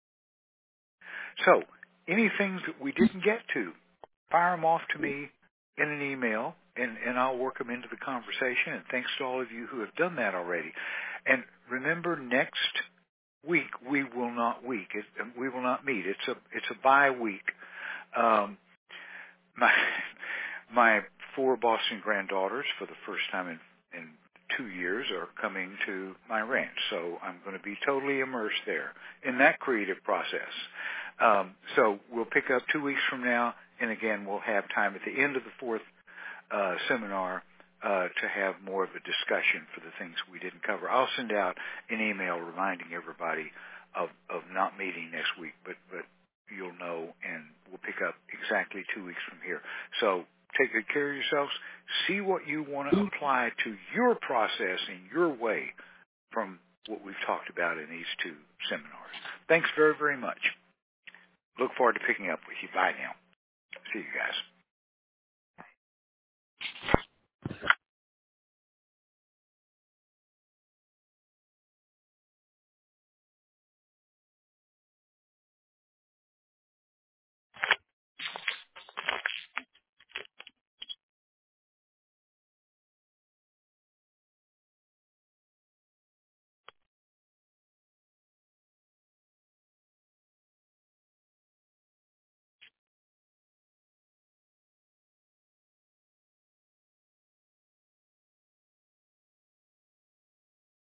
So, any things that we didn't get to, fire them off to me in an email, and, and I'll work them into the conversation. And thanks to all of you who have done that already. And remember, next week we will not week. It, we will not meet. It's a it's a bye week. Um, my my four Boston granddaughters, for the first time in, in two years, are coming to my ranch. So I'm going to be totally immersed there in that creative process. Um, so we'll pick up two weeks from now, and again, we'll have time at the end of the fourth uh, seminar uh, to have more of a discussion for the things we didn't cover. I'll send out an email reminding everybody of, of not meeting next week, but, but you'll know, and we'll pick up exactly two weeks from here. So take good care of yourselves. See what you want to apply to your process in your way from what we've talked about in these two seminars. Thanks very, very much. Look forward to picking up with you. Bye now. See you guys.